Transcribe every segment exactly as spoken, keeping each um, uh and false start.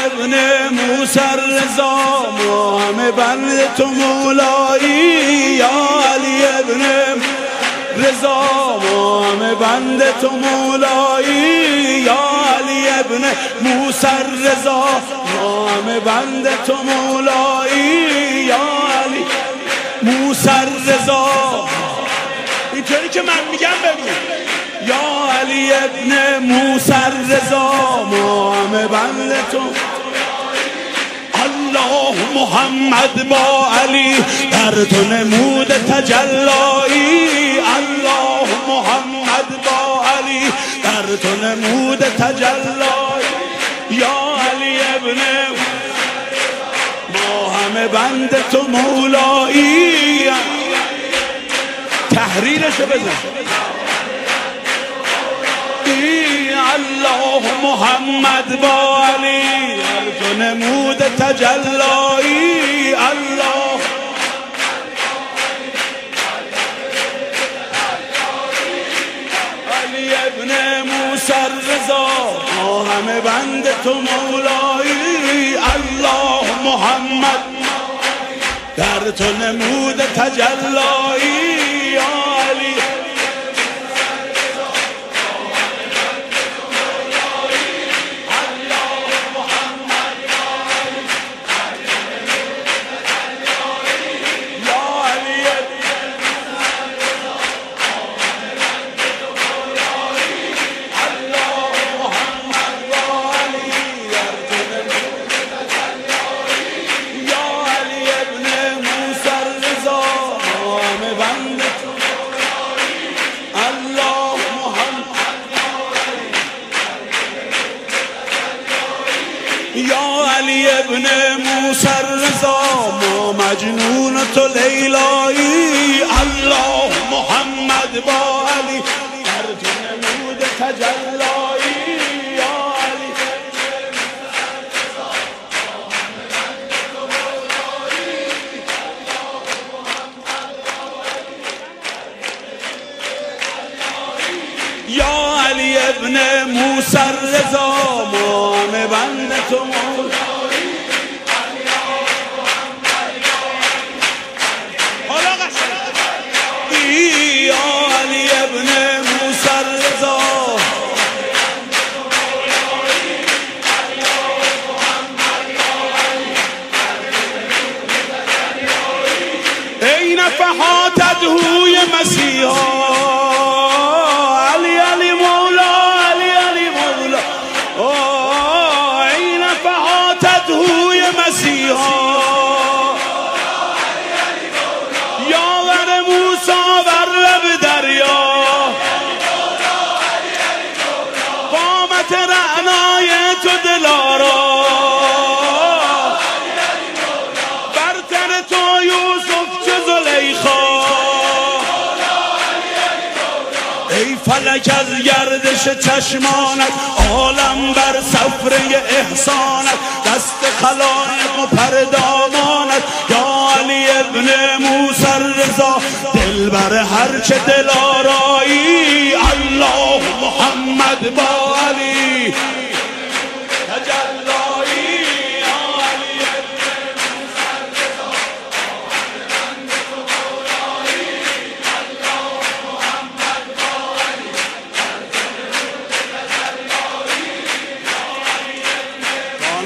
ابن موسی رضا ما همه بند تو مولایی، یا علی ابن رضا ما همه بند تو مولایی، یا علی ابن موسی رضا ما همه بند تو مولایی، یا علی موسی رضا. اینطوری که من میگم بگو، یا علی ابن موسی رضا ما همه بند تو. الله محمد با علی در تو نمود تجلایی، الله محمد با علی در تو نمود تجلایی، یا علی ابن ما همه بند تو مولایی. تحریرشو بزن. الله محمد با علی در تو نمود تجلایی، الله علی ابن موسی رضا ما همه بند تو مولایی، الله محمد در تو نمود تجلایی، یا علی یا علی ابن موسی رضا ما مجنون تو لیلایی، الله محمد با علی در تو نمود تجلایی، یا علی یا علی ابن موسی رضا ما همه بند تو مولایی. حالا قشنگ یا علی ابن موسی رضا ای نفحات ادهوی مسیحا، یاور موسی بر لب دریا، قامت رعنای تو دلارا، برتر تو یوسف چه زلیخا، ای فلک از گردش چشمانت عالم بر سفره احسانت، دست خلایق و پردامانت، یا علی ابن موسی رضا دل بر هرچه دل آرایی، الله محمد با علی تجلایی، یا علی ابن موسی رضا محمد تو مولایی، الله محمد با علی تجلایی، یا علی ابن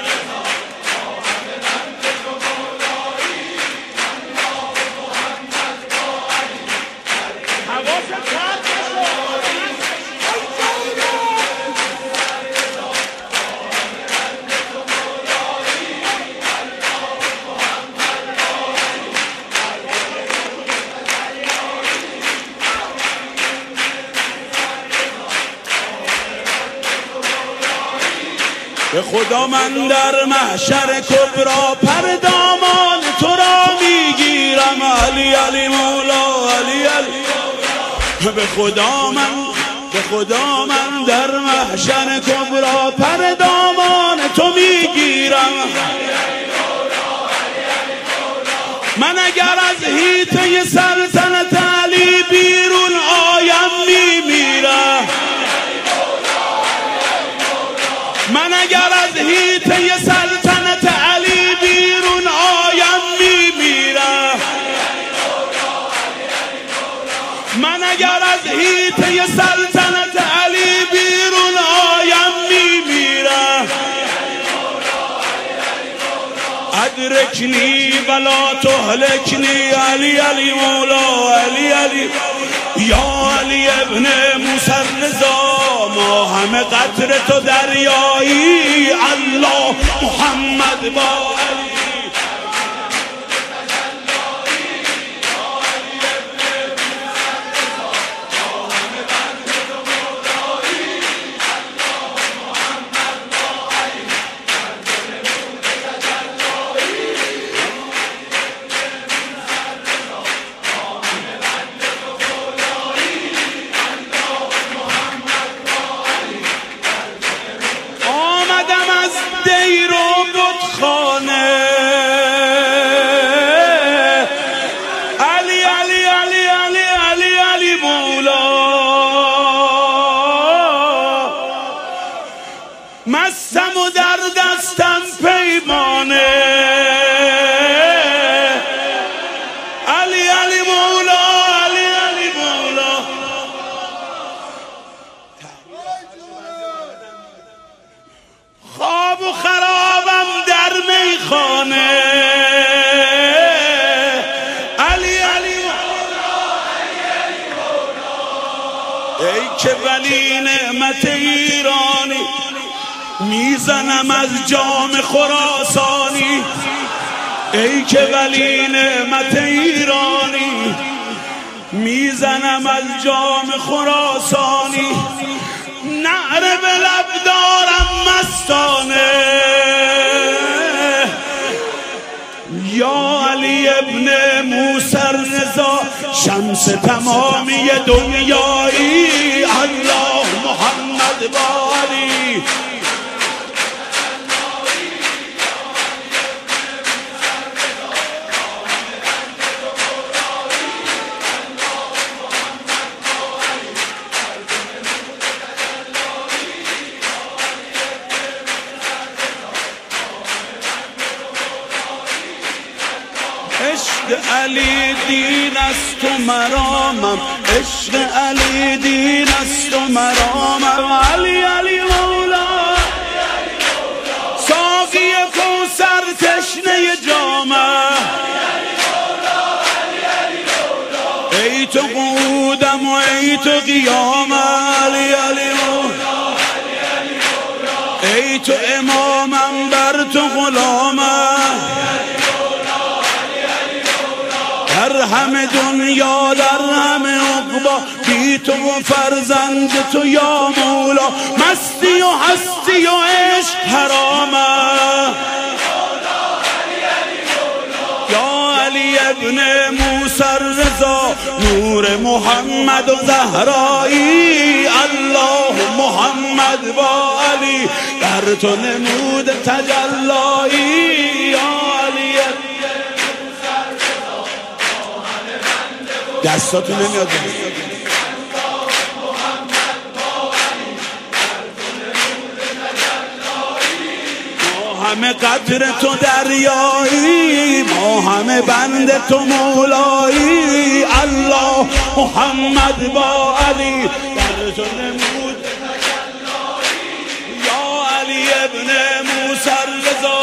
به خدا من در محشر کبرا پر دامان تو را میگیرم، علی علی مولا علی علی. به خدا من به خدا من در محشر کبرا پر دامان تو میگیرم، من اگر از حیطه سلطنت علی بیرون آیم میمیرم، من اگر اگر از هیته سلطنت علی بیرون آیم میمیرم، من اگر از هیته سلطنت علی بیرون آیم میمیرم. ادرکنی ولا تهلکنی علی علی مولا علی علی یا علی ابن موسی الرضا، ما همه قطر تو دریایی، الله محمد با علی. دیر و بتخانه علی علی علی علی علی علی مولا، مستم و در دستم پیمانه علی علی مولا علی علی مولا. خواب و خرابم در میخانه علی علی مولا علی علی مولا. ای که ولی نعمت ایرانی، میزنم از جام خراسانی. ای که ولی نعمت ایرانی، میزنم از جام خراسانی. نعره به لب دارم مستانه یا علی ابن موسی الرضا، شمس تمامی دنیایی، الله محمد با علی. عشق علی دین است و مرامم، عشق علی دین است و مرامم علی علی مولا. ساقی کوثر تشنه جامم، ای تو قعودم و ای تو قیامم علی علی مولا. ای تو امامم بر تو غلامم، در همه دنیا در همه عقبا بی تو و فرزند تو یا مولا. مستی و هستی و عشق حرامه یا علی ابن موسی الرضا، نور محمد و زهرایی، الله محمد با علی، در تو نمود تجلایی یا علی. دستاتون نمیاد ما همه قدر تو دریایی، ما همه بند تو مولایی، الله محمد با علی، در تو نمود یا علی ابن موسی الرضا.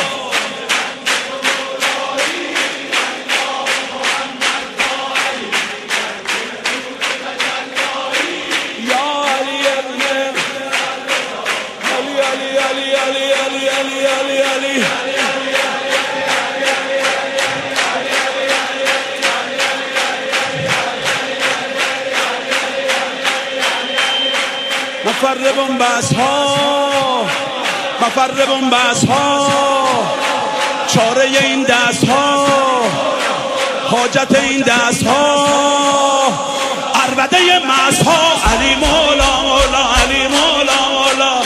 مفر بنبست ها مفر بنبست ها، چاره این دست ها، حاجت این دست ها، عربده مست ها، علی مولا مولا علی مولا مولا.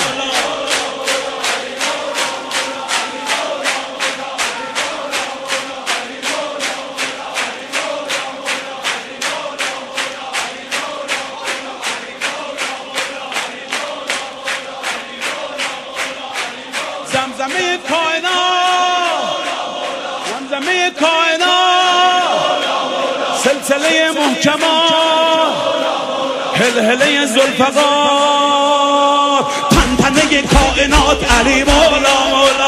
زمزمه کائنات زمزمه کائنات سلسله محکمات هلهله ذوالفقار تنتنه کائنات علی مولا مولا